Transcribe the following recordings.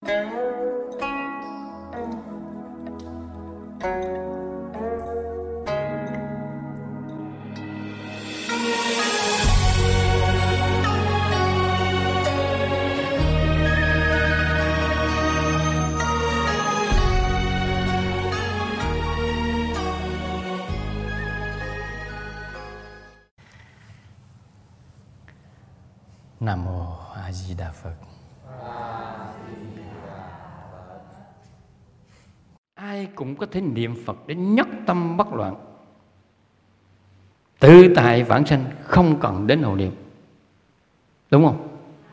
Nam mô A Di Đà Phật. Ai cũng có thể niệm Phật để nhất tâm bất loạn, tự tại vãng sanh, không cần đến hộ niệm. Đúng không?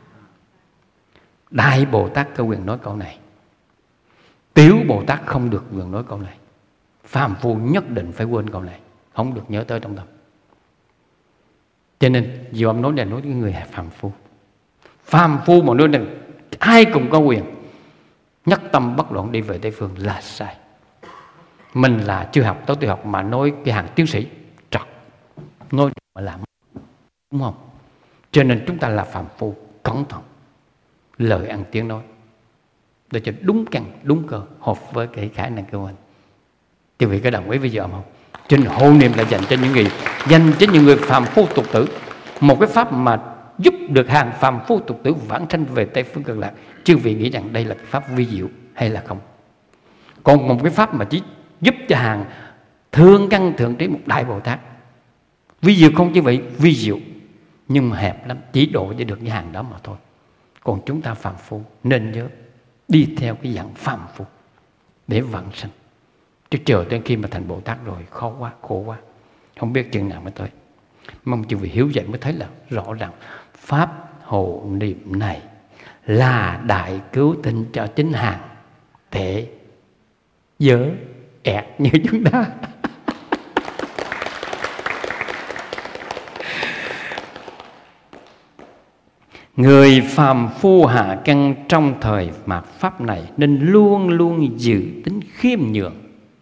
Đại Bồ Tát có quyền nói câu này, Tiểu Bồ Tát không được quyền nói câu này. Phàm phu nhất định phải quên câu này, không được nhớ tới trong tâm. Cho nên dù ông nói là nói với người phàm phu. Phàm phu mà nói rằng ai cũng có quyền nhất tâm bất loạn đi về Tây Phương là sai. Mình là chưa học tới tiểu học mà nói cái hàng tiến sĩ trật, nói mà làm, đúng không? Cho nên chúng ta là phàm phu, cẩn thận lời ăn tiếng nói để cho đúng căn đúng cơ, hợp với cái khả năng của mình. Quý vị có đồng ý với giờ không? Cho nên hộ niệm là dành cho những người phàm phu tục tử, một cái pháp mà giúp được hàng phàm phu tục tử vãng sanh về Tây Phương Cực Lạc. Chư vị nghĩ rằng đây là cái pháp vi diệu hay là không? Còn một cái pháp mà chỉ giúp cho hàng thượng căn thượng trí một Đại Bồ Tát, vi diệu không chứ vậy? Vi diệu, nhưng mà hẹp lắm, chỉ độ cho được cái hàng đó mà thôi. Còn chúng ta phàm phu nên nhớ đi theo cái dạng phàm phu để vãng sanh, chứ chờ đến khi mà thành Bồ Tát rồi khó quá, khổ quá, không biết chừng nào mới tới. Mong chư vị hiểu vậy mới thấy là rõ ràng pháp hộ niệm này là đại cứu tinh cho chính hàng thể giới ẹt như chúng ta. Người phàm phu hạ căn trong thời mạt pháp này nên luôn luôn giữ tính khiêm nhường.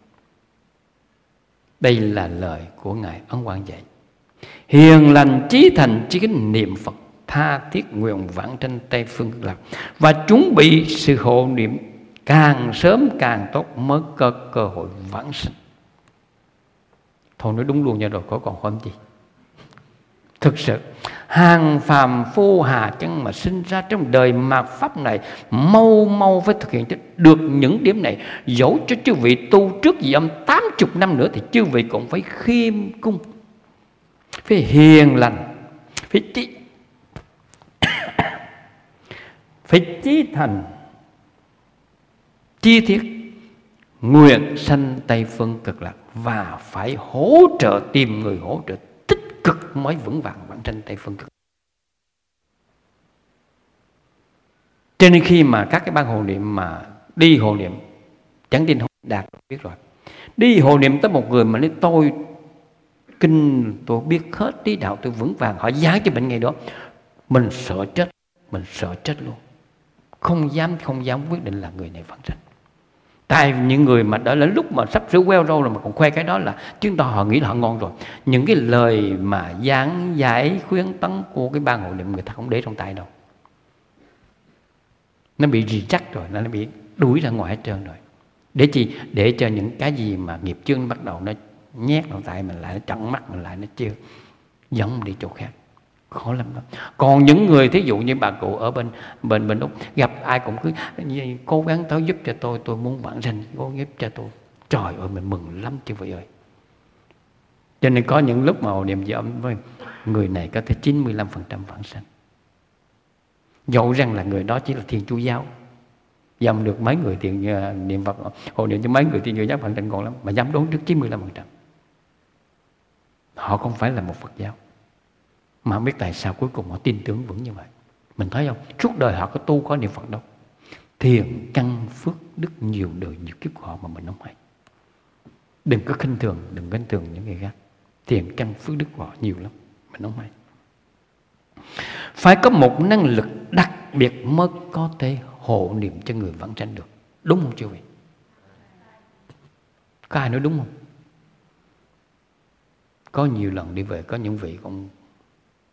Đây là lời của Ngài Ấn Quang dạy. Hiền lành chí thành chí kính niệm Phật, tha thiết nguyện vãng sanh Tây Phương Cực Lạc, và chuẩn bị sự hộ niệm càng sớm càng tốt mới có cơ hội vãng sanh. Thôi nói đúng luôn nha, rồi có còn hỏi gì. Thực sự hàng phàm phu hà chân mà sinh ra trong đời mạt pháp này, mau mau phải thực hiện được những điểm này. Dẫu cho chư vị tu trước dị âm 80 năm nữa thì chư vị cũng phải khiêm cung, phải hiền lành, phải chí thành, chi thiết nguyện sanh Tây Phương Cực Lạc, và phải hỗ trợ, tìm người hỗ trợ tích cực mới vững vàng vãng sanh Tây Phương Cực Lạc. Cho nên khi mà các cái ban hộ niệm mà đi hộ niệm, chẳng tin không đạt biết rồi, đi hộ niệm tới một người mà nói tôi kinh tôi biết hết, trí đạo tôi vững vàng, họ giải cho bệnh ngày đó, mình sợ chết luôn, không dám quyết định là người này vãng sanh. Tại những người mà đã là lúc mà sắp sửa queo râu rồi mà còn khoe cái đó là chứng tỏ họ nghĩ là họ ngon rồi. Những cái lời mà giảng giải khuyến tấn của cái ban hộ niệm người ta không để trong tay đâu, nó bị rì chắc rồi, nó bị đuổi ra ngoài hết trơn rồi. Để chi? Để cho những cái gì mà nghiệp chướng bắt đầu nó nhét vào tay mình lại, nó chặn mắt mình lại, nó chưa dẫn đi chỗ khác, khó lắm đó. Còn những người thí dụ như bà cụ ở bên Úc, gặp ai cũng cứ cố gắng tới giúp cho tôi muốn vãng sanh, cố gắng giúp cho tôi. Trời ơi, mình mừng lắm chứ vậy ơi. Cho nên có những lúc mà hộ niệm dị âm với người này có thể 95% vãng sanh, dẫu rằng là người đó chỉ là Thiên Chúa giáo, dám được mấy người tiền niệm Phật, hộ niệm cho mấy người Thiên Chúa giáo vãng sanh còn lắm, mà dám đón trước 95%. Họ không phải là một Phật giáo, mà không biết tại sao cuối cùng họ tin tưởng vững như vậy. Mình thấy không? Suốt đời họ có tu có niệm Phật đâu. Thiền căn phước đức nhiều đời nhiều kiếp của họ mà mình không hay. Đừng có khinh thường những người khác. Thiền căn phước đức của họ nhiều lắm, mình không hay. Phải có một năng lực đặc biệt mới có thể hộ niệm cho người vãng sanh được. Đúng không chư vị? Có ai nói đúng không? Có nhiều lần đi về, có những vị cũng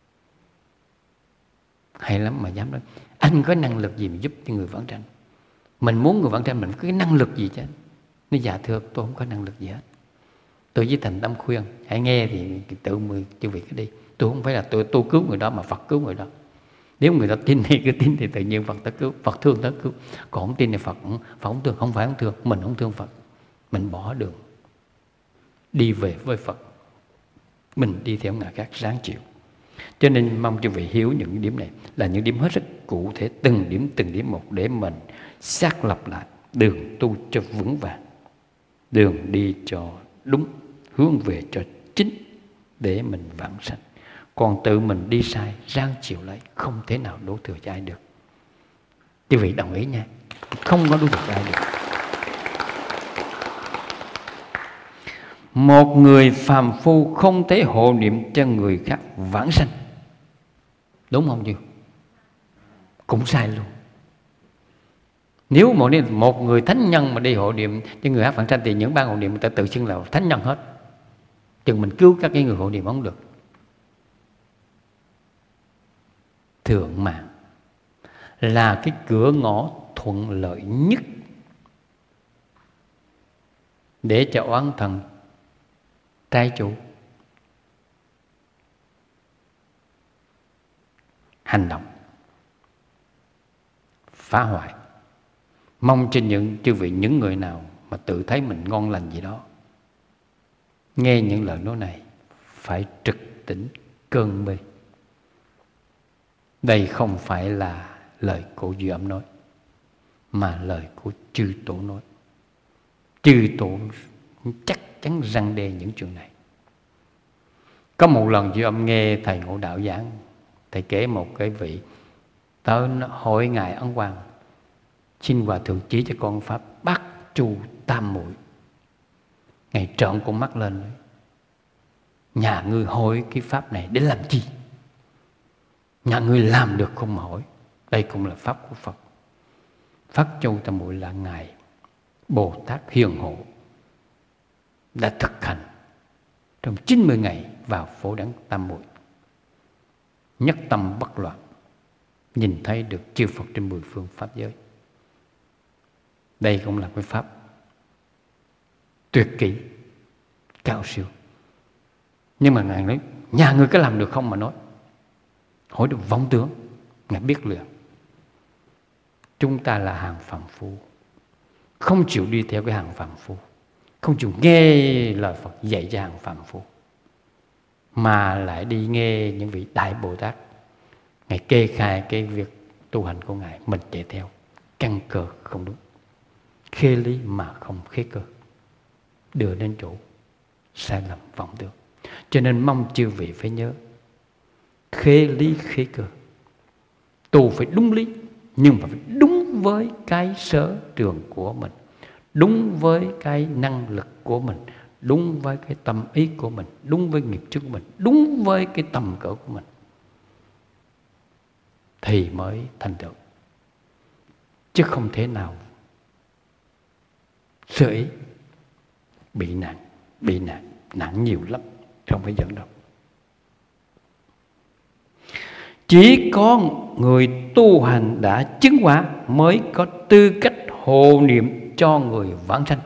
hay lắm mà dám nói anh có năng lực gì mà giúp cho người vãng sanh. Mình muốn người vãng sanh mình có cái năng lực gì chứ? Nói dạ thưa tôi không có năng lực gì hết. Tôi với thành tâm khuyên hãy nghe thì tự mình chư vị cứ đi. Tôi không phải là tôi cứu người đó mà Phật cứu người đó. Nếu người ta tin thì cứ tin thì tự nhiên Phật ta cứu, Phật thương ta cứu. Còn không tin thì Phật không thương, không phải không thương, mình không thương Phật. Mình bỏ đường đi về với Phật, mình đi theo ngài khác ráng chịu. Cho nên mong chư vị hiểu những điểm này là những điểm hết sức cụ thể, từng điểm một để mình xác lập lại đường tu cho vững vàng, đường đi cho đúng, hướng về cho chính để mình vãng sanh. Còn tự mình đi sai, ráng chịu lấy, không thể nào đổ thừa cho ai được. Quý vị đồng ý nha, không có đổ thừa cho ai được. Một người phàm phu không thể hộ niệm cho người khác vãng sanh, đúng không chứ? Cũng sai luôn. Nếu một người thánh nhân mà đi hộ niệm cho người khác vãng sanh thì những ban hộ niệm người ta tự xưng là thánh nhân hết. Chừng mình cứu các cái người hộ niệm không được. Thượng mạng là cái cửa ngõ thuận lợi nhất để cho oán thần trái chủ hành động phá hoại. Mong cho những chư vị, những người nào mà tự thấy mình ngon lành gì đó, nghe những lời nói này phải trực tỉnh cơn mê. Đây không phải là lời của Duy Âm nói, mà lời của chư tổ nói. Chư tổ chắc chắn răn đe những chuyện này. Có một lần Duy Âm nghe thầy Ngộ Đạo giảng, thầy kể một cái vị tới hỏi ngài Ấn Quang: xin hòa thượng chỉ cho con pháp Bát Chu Tam Muội. Ngài trợn con mắt lên: nhà ngươi hỏi cái pháp này để làm chi? Nhà ngươi làm được không mà hỏi? Đây cũng là pháp của Phật. Pháp Chu Tam Muội là ngài Bồ Tát Hiền Hộ đã thực hành trong 90 ngày vào Phổ Đẳng Tam Muội, nhất tâm bất loạn, nhìn thấy được chư Phật trên 10 phương pháp giới. Đây cũng là cái pháp tuyệt kỹ, cao siêu. Nhưng mà ngài nói nhà ngươi có làm được không mà nói? Hỏi được vọng tưởng, ngài biết liền. Chúng ta là hàng phàm phu, không chịu đi theo cái hàng phàm phu, không chịu nghe lời Phật dạy cho hàng phàm phu, mà lại đi nghe những vị Đại Bồ Tát ngài kê khai cái việc tu hành của ngài, mình chạy theo, căn cơ không đúng, khê lý mà không khế cơ, đưa đến chỗ sai lầm vọng tưởng. Cho nên mong chư vị phải nhớ, khế lý khế cơ, tu phải đúng lý, nhưng mà phải đúng với cái sở trường của mình, đúng với cái năng lực của mình, đúng với cái tâm ý của mình, đúng với nghiệp trước của mình, đúng với cái tầm cỡ của mình, thì mới thành tựu. Chứ không thể nào sơ ý bị nạn nhiều lắm, không phải giỡn đâu. Chỉ có người tu hành đã chứng quả mới có tư cách hộ niệm cho người vãng sanh.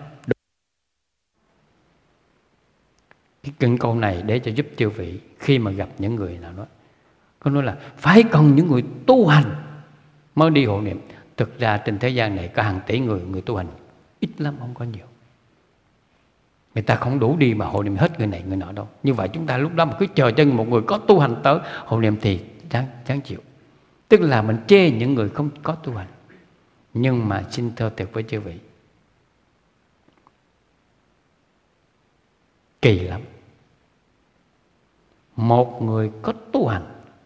Cái cần câu này để cho giúp chư vị khi mà gặp những người nào đó có nói là phải cần những người tu hành mới đi hộ niệm. Thực ra trên thế gian này có hàng tỷ người tu hành, ít lắm, không có nhiều. Người ta không đủ đi mà hộ niệm hết người này người nọ đâu. Như vậy chúng ta lúc đó mà cứ chờ chân một người có tu hành tới hộ niệm thì chán chịu. Tức là mình chê những người không có tu hành. Nhưng mà xin thưa tuyệt với chư vị, kỳ lắm. Một người có tu hành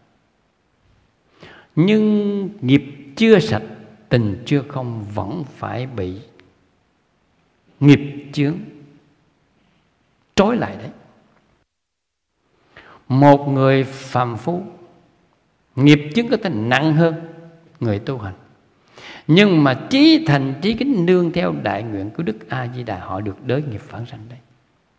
nhưng nghiệp chưa sạch, tình chưa không, vẫn phải bị nghiệp chướng trói lại đấy. Một người phàm phu, nghiệp chướng có thể nặng hơn người tu hành, nhưng mà chí thành chí kính nương theo đại nguyện của Đức A Di Đà, họ được đới nghiệp vãng sanh đấy.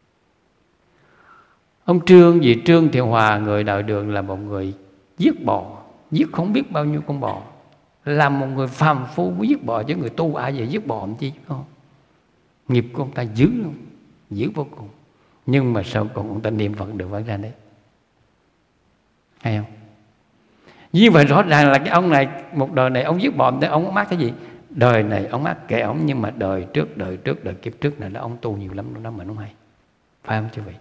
Ông Trương Thiệu Hòa, người Đạo Đường, là một người giết bò, giết không biết bao nhiêu con bò, Làm một người phàm phu muốn giết bò, chứ người tu ai về giết bò làm chi không? Nghiệp của ông ta dữ không? Dữ vô cùng. Nhưng mà sau cùng ông ta niệm Phật được vẫn ra đấy. Hay không? Như vậy rõ ràng là cái ông này, một đời này ông giết bò, ông mắc cái gì? Đời này ông mắc kệ ông, nhưng mà đời kiếp trước này là ông tu nhiều lắm đó mà nó hay. Phải không chứ vậy?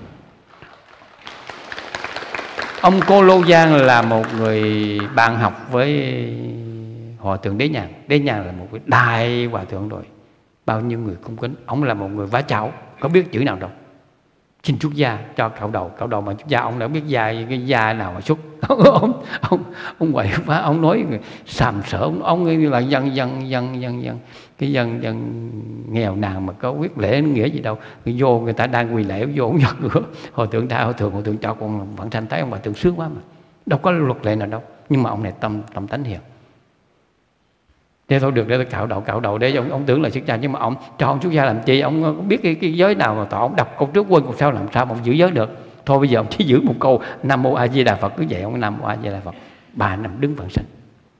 Ông Cô Lô Giang là một người bạn học với Hòa thượng Đế Nhàn. Đế Nhàn là một cái đại hòa thượng rồi, bao nhiêu người cung kính. Ông là một người vá chảo, có biết chữ nào đâu. Xin xuất gia cho cạo đầu mà xuất gia ông đã biết cái da nào mà xuất. ông quậy phá, ông nói sàm sỡ, ông là dân cái dân nghèo nàn mà có quyết lễ nghĩa gì đâu. Vô người ta đang quỳ lễ, vô ông giật cửa. Hòa thượng cho con vẫn sanh thấy ông bà tượng sướng quá mà, đâu có luật lệ nào đâu. Nhưng mà ông này tâm tánh hiền. Thế thôi được, để tôi cạo đầu để ông tưởng là xuất gia, nhưng mà ông cho ông xuất gia làm chi? Ông không biết cái giới nào mà tỏ, ông đọc câu trước quên câu sau, làm sao mà ông giữ giới được? Thôi bây giờ ông chỉ giữ một câu Nam Mô A Di Đà Phật, cứ vậy ông Nam Mô A Di Đà Phật 3 năm đứng vãng sanh.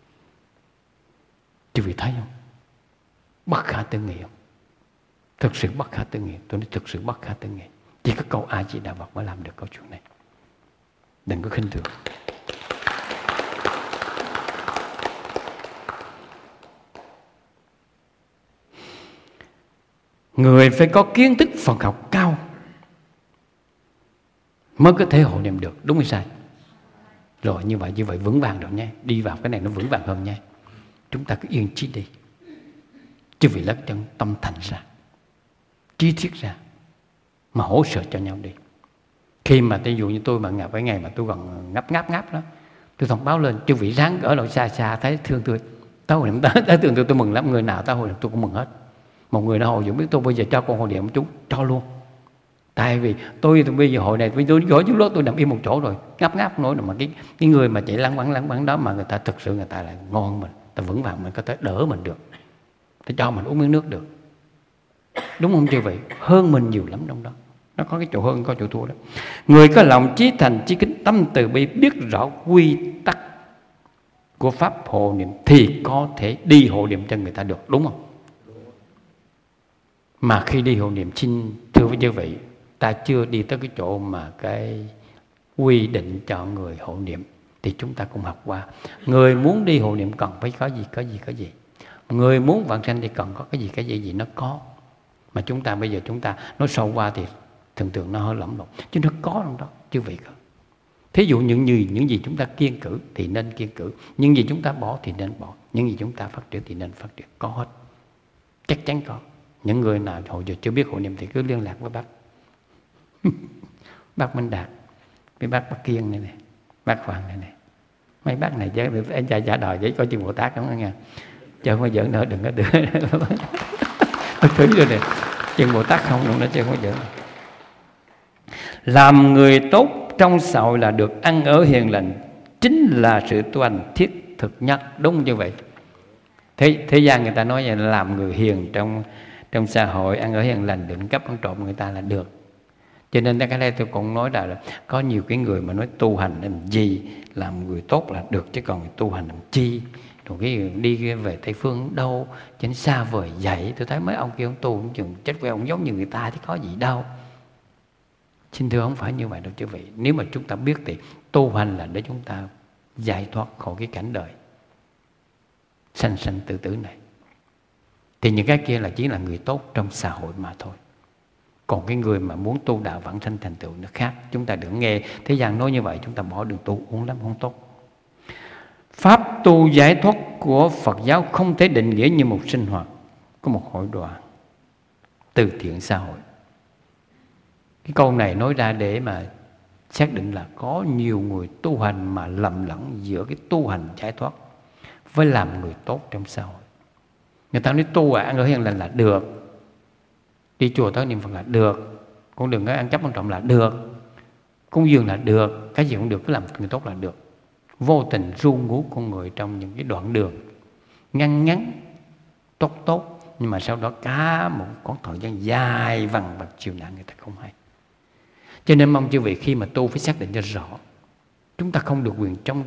Chứ vì thấy không? Bất khả tư nghị không? Thực sự bất khả tư nghị. Tôi nói thực sự bất khả tư nghị. Chỉ có câu A Di Đà Phật mới làm được câu chuyện này. Đừng có khinh thường. Người phải có kiến thức Phật học cao mới có thể hộ niệm được, đúng hay sai? Rồi như vậy vững vàng rồi nha. Đi vào cái này nó vững vàng hơn nha. Chúng ta cứ yên trí đi, chứ vì lấy chân tâm thành ra, trí thiết ra, mà hỗ trợ cho nhau đi. Khi mà ví dụ như tôi mà gặp cái ngày mà tôi còn ngáp đó, tôi thông báo lên, chứ vị ráng ở đâu xa thấy thương tôi, tao hồi niệm tới thương tôi mừng lắm. Người nào tao hồi niệm tôi cũng mừng hết. Một người nào hồi dũng biết tôi bây giờ cho con hồi niệm một chút, cho luôn. Tại vì tôi bây giờ hội này tôi gõ chút lúc tôi nằm im một chỗ rồi, ngáp nói mà cái người mà chạy lăng bắn đó mà người ta thực sự người ta lại ngon mình, ta vững vàng, mình có thể đỡ mình được, ta cho mình uống miếng nước được, đúng không chứ vậy? Hơn mình nhiều lắm trong đó. Nó có cái chỗ hơn, có chỗ thua đó. Người có lòng chí thành chí kính, tâm từ bi, biết rõ quy tắc của pháp hộ niệm thì có thể đi hộ niệm cho người ta được, đúng không? Mà khi đi hộ niệm, xin thưa với quý vị, ta chưa đi tới cái chỗ mà cái quy định cho người hộ niệm thì chúng ta cùng học qua. Người muốn đi hộ niệm cần phải có gì. Người muốn vãng sanh thì cần có cái gì nó có. Mà chúng ta bây giờ chúng ta nói sâu qua thì thường nó hơi lỏng lộn, chứ nó có trong đó, chứ vậy cơ. Thí dụ những gì chúng ta kiêng cử thì nên kiêng cử, những gì chúng ta bỏ thì nên bỏ, những gì chúng ta phát triển thì nên phát triển, có hết, chắc chắn có. Những người nào hồi giờ chưa biết hộ niệm thì cứ liên lạc với bác bác Minh Đạt, với bác Kiên này, bác Hoàng này. Mấy bác này chứ anh trả đòi giấy coi chừng Bồ Tát không nghe, chứ không có giỡn nữa, đừng có đưa tôi thử rồi nè, chừng Bồ Tát không luôn đó, chứ không có giỡn. Làm người tốt trong xã hội là được ăn ở hiền lành, chính là sự tu hành thiết thực nhất, đúng như vậy. Thế gian người ta nói là làm người hiền trong xã hội, ăn ở hiền lành, đừng cắp ăn trộm người ta là được. Cho nên cái đây tôi cũng nói là có nhiều cái người mà nói tu hành làm gì, làm người tốt là được, chứ còn tu hành làm chi. Rồi cái đi về Tây Phương đâu, trên xa vời vậy. Tôi thấy mấy ông kia ông tu cũng chừng chết queo, ông giống như người ta thì có gì đâu. Xin thưa không phải như vậy đâu chứ vị. Nếu mà chúng ta biết thì tu hành là để chúng ta giải thoát khỏi cái cảnh đời sanh tử tử này. Thì những cái kia là chỉ là người tốt trong xã hội mà thôi. Còn cái người mà muốn tu đạo vãng sanh thành tựu nó khác. Chúng ta đừng nghe thế gian nói như vậy, chúng ta bỏ đường tu uống lắm, không tốt. Pháp tu giải thoát của Phật giáo không thể định nghĩa như một sinh hoạt, có một hội đoàn từ thiện xã hội. Cái câu này nói ra để mà xác định là có nhiều người tu hành mà lầm lẫn giữa cái tu hành giải thoát với làm người tốt trong xã hội. Người ta nói tu ăn ở hiền lành là được, đi chùa tới niệm Phật là được, cũng đừng có ăn cắp ăn trộm là được, cúng dường là được, cái gì cũng được, cứ làm người tốt là được. Vô tình ru ngủ con người trong những cái đoạn đường ngắn tốt, nhưng mà sau đó cả một quãng thời gian dài vằng vặc chịu nạn người ta không hay. Cho nên mong chư vị khi mà tu phải xác định cho rõ, chúng ta không được quyền chống đối,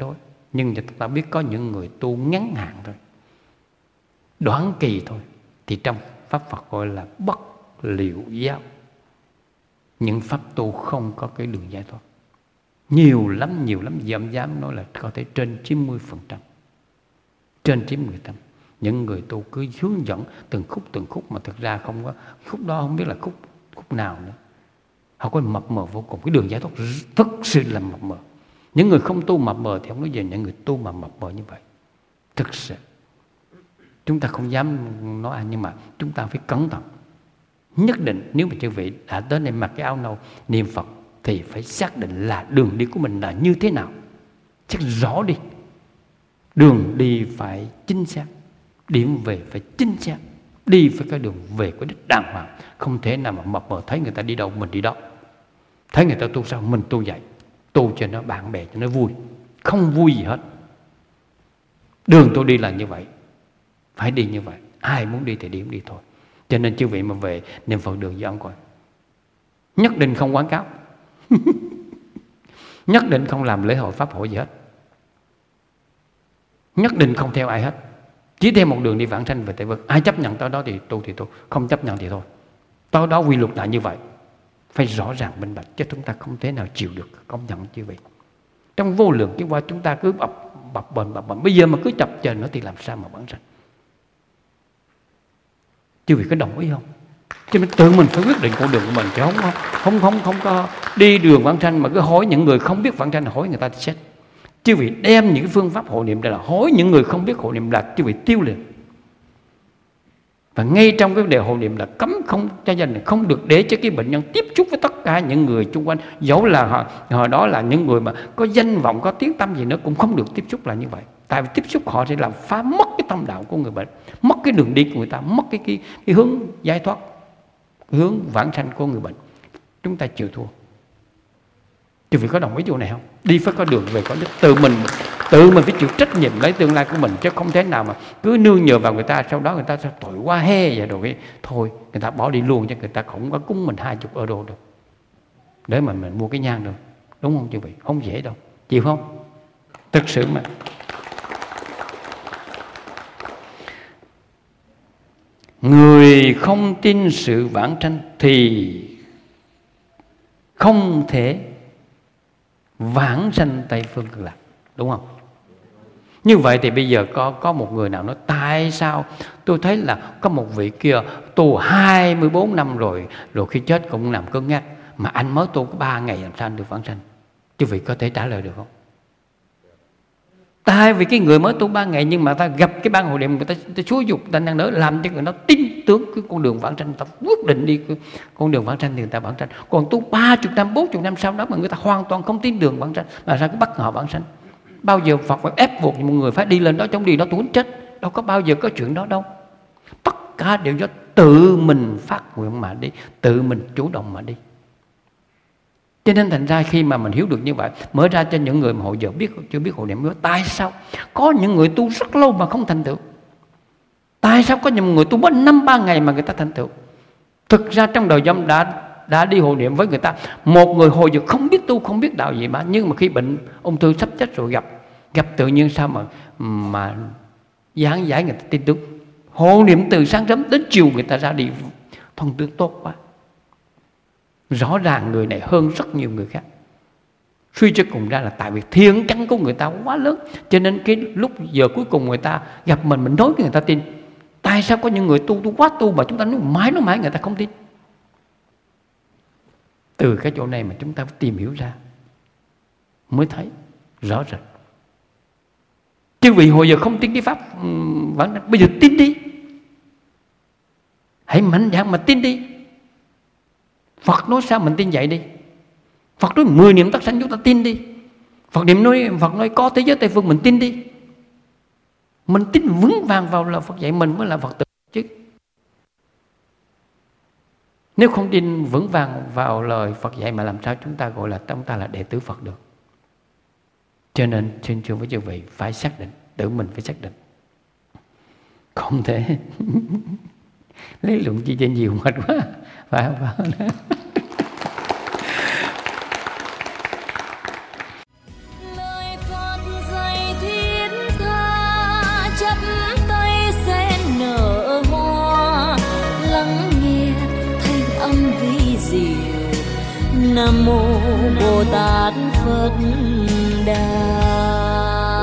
Nhưng chúng ta biết có những người tu ngắn hạn thôi, đoạn kỳ thôi, thì trong Pháp Phật gọi là bất liệu giáo. Những pháp tu không có cái đường giải thoát. Nhiều lắm, dám nói là có thể trên 90%. Trên 90%. Những người tu cứ hướng dẫn từng khúc mà thực ra không có, khúc đó không biết là khúc nào nữa. Họ có mập mờ vô cùng. Cái đường giải thoát thực sự là mập mờ. Những người không tu mập mờ thì không nói về những người tu mà mập mờ như vậy. Thực sự chúng ta không dám nói nhưng mà chúng ta phải cẩn thận. Nhất định nếu mà chư vị đã tới đây mặc cái áo nâu niệm Phật thì phải xác định là đường đi của mình là như thế nào. Chắc rõ đi. Đường đi phải chính xác, điểm về phải chính xác, đi phải có đường về có đích đàng hoàng. Không thể nào mà mập mờ, thấy người ta đi đâu mình đi đó, thấy người ta tu sao mình tu vậy, tu cho nó bạn bè cho nó vui. Không vui gì hết. Đường tôi đi là như vậy, phải đi như vậy. Ai muốn đi thì điểm đi thôi. Cho nên chư vị mà về niệm Phật đường với ông coi, nhất định không quảng cáo nhất định không làm lễ hội pháp hội gì hết, nhất định không theo ai hết, chỉ theo một đường đi vãng sanh về Tây Vực. Ai chấp nhận tới đó thì tu, không chấp nhận thì thôi. Tới đó quy luật là như vậy, phải rõ ràng minh bạch, chứ chúng ta không thể nào chịu được. Công nhận chư vị, trong vô lượng kiếp qua chúng ta cứ bập bềnh, bây giờ mà cứ chập chờn nữa thì làm sao mà vãng sanh? Chư vị có đồng ý không? Cho nên tự mình phải quyết định con đường của mình, chứ không có đi đường vãng sanh mà cứ hỏi những người không biết vãng sanh, hỏi người ta thì chết. Chư vị đem những cái phương pháp hộ niệm ra là hỏi những người không biết hộ niệm là chư vị tiêu liền. Và ngay trong cái đề hộ niệm là cấm không cho gia đình, không được để cho cái bệnh nhân tiếp xúc với tất cả những người xung quanh, dẫu là họ đó là những người mà có danh vọng, có tiếng tăm gì nữa cũng không được tiếp xúc là như vậy. Tại vì tiếp xúc họ sẽ làm phá mất cái tâm đạo của người bệnh, mất cái đường đi của người ta, mất cái hướng giải thoát, cái hướng vãng sanh của người bệnh. Chúng ta chịu thua. Chứ vì có đồng ý chỗ này không? Đi phải có đường về có đích. Tự mình phải chịu trách nhiệm lấy tương lai của mình, chứ không thể nào mà cứ nương nhờ vào người ta, sau đó người ta sẽ tội quá he vậy rồi thôi người ta bỏ đi luôn, chứ người ta không có cúng mình 20 euro được để mà mình mua cái nhang được, đúng không chư vị? Không dễ đâu, chịu không? Thực sự mà người không tin sự vãng sanh thì không thể vãng sanh Tây Phương Cực Lạc, đúng không? Như vậy thì bây giờ có một người nào nói tại sao tôi thấy là có một vị kia tu 24 năm rồi khi chết cũng nằm cứng ngắc, mà anh mới tu có 3 ngày làm sao anh được vãng sanh? Chứ vị có thể trả lời được không? Tại vì cái người mới tu 3 ngày nhưng mà ta gặp cái ban hội niệm, người ta xúi dục, ta năng nỡ làm cho người nó tin tưởng cái con đường vãng sanh, ta quyết định đi con đường vãng sanh thì người ta vãng sanh. Còn tu 30 năm, 40 năm sau đó mà người ta hoàn toàn không tin đường vãng sanh, mà sao cứ bắt họ vãng sanh? Bao giờ Phật phải ép buộc một người phải đi lên đó, trong đi đó tôi muốn chết? Đâu có bao giờ có chuyện đó đâu. Tất cả đều do tự mình phát nguyện mà đi, tự mình chủ động mà đi. Cho nên thành ra khi mà mình hiểu được như vậy, mở ra cho những người mà hồi giờ chưa biết hộ niệm, tại sao có những người tu rất lâu mà không thành tựu? Tại sao có những người tu mất 5-3 ngày mà người ta thành tựu? Thực ra trong đời dâm đã đi hộ niệm với người ta. Một người hồi giờ không biết tu, không biết đạo gì mà, nhưng mà khi bệnh ung thư sắp chết rồi gặp tự nhiên sao mà giảng giải người ta tin tưởng. Hộ niệm từ sáng sớm đến chiều người ta ra đi thông tương tốt quá. Rõ ràng người này hơn rất nhiều người khác. Suy cho cùng ra là tại vì thiện căn của người ta quá lớn, cho nên cái lúc giờ cuối cùng người ta gặp mình nói với người ta tin. Tại sao có những người tu quá tu mà chúng ta nói mãi người ta không tin? Từ cái chỗ này mà chúng ta phải tìm hiểu ra mới thấy rõ rệt. Chứ vì hồi giờ không tin cái pháp bây giờ tin đi, hãy mạnh dạn mà tin đi. Phật nói sao mình tin vậy đi. Phật nói 10 niệm tắc sanh chúng ta tin đi. Phật nói có thế giới Tây Phương mình tin đi. Mình tin vững vàng vào lời Phật dạy mình mới là Phật tử chứ. Nếu không tin vững vàng vào lời Phật dạy mà làm sao chúng ta gọi là chúng ta là đệ tử Phật được. Cho nên xin thưa với chư vị phải xác định, tự mình phải xác định. Không thể lấy luận chi cho nhiều mệt quá. Phải không? Lời Phật dạy diệu. Nam mô Bồ Tát Phật Đà.